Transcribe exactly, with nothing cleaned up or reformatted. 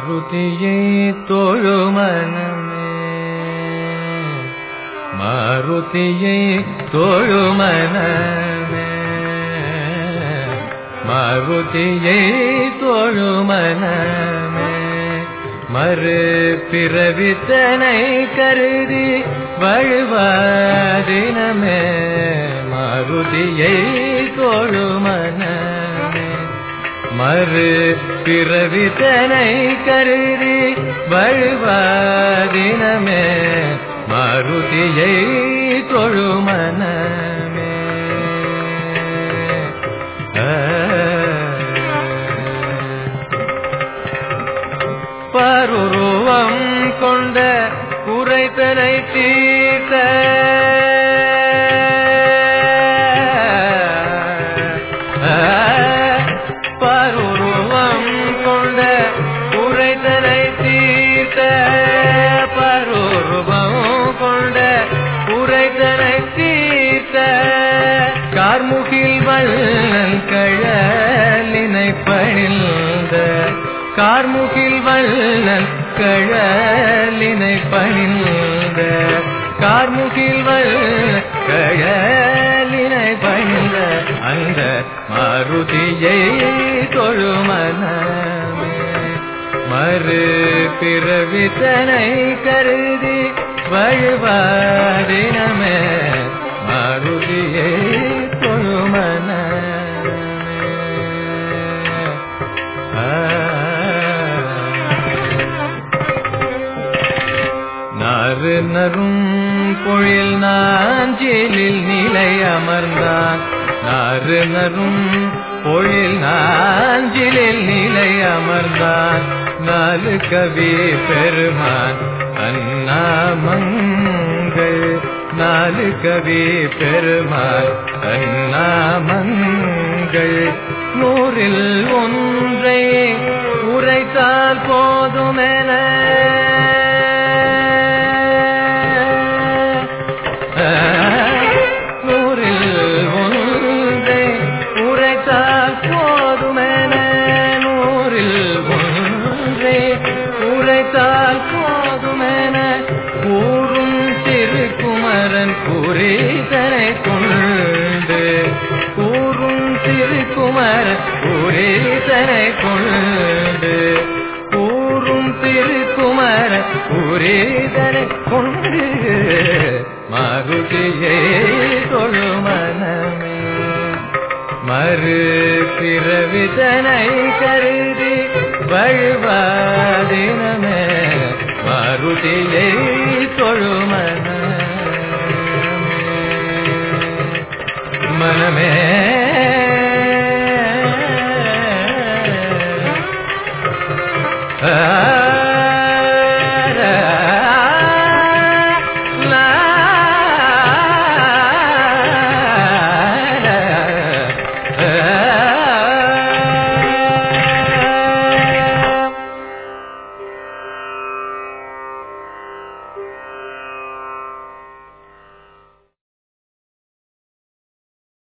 மாருதியை தொழுமனமே மாருதியை தொழுமனமே மாருதியை தொழுமனமே மறு பிறவித்தனை கருதி வழுவாதினமே மாருதியை தொழுமனமே மறு பிறவித்தனை கருதி வழுவாதினமே மாருதியை தொழுமனமே பருருவம் கொண்ட குறைத்தனை தீர்த்த பருருவம் கொண்ட குறைத்தனை தீர்த்த பருருவம் கொண்ட குறைத்தனை தீர்த்த கார்முகில் வள்ளல் கழலினை பணிந்த கார்முகில் வள்ளல் கழலினை பணிந்த கார்முகில் வள்ளல் கழலினை பணிந்த அந்த மாருதியை தொழுமனமே மறு பிறவித்தனை கருதி வழுவாதினமே மாருதியை தொழுமனமே நாறு நரும் பொழில் நாஞ்சிலில் நிலை அமர்ந்தான் நாறு நரும் பொழில் நாஞ்சிலில் நிலை அமர்ந்தான் நாலு கவி பெருமான் அண்ணாமங்கள் நாலு கவி பெருமான் அண்ணாமங்கள் நூறில் ஒன்றை உரைத்தால் போதுமென நூறில் ஒன்றை உரைத்தால் போதுமென நூறில் ஒன்றை உரைத்தால் போதுமென கூறும் திருக்குமரன் குறிதனை கொண்டு கூறும் திருக்குமரன் குறிதனை கொண்டு கூறும் திருக்குமரன் குறிதனை கொண்டு மாருதியை தொழுமனமே மறு பிறவிதனை கருதி வழுவாதினமே மாருதியை தொழுமனமே மனமே ஆ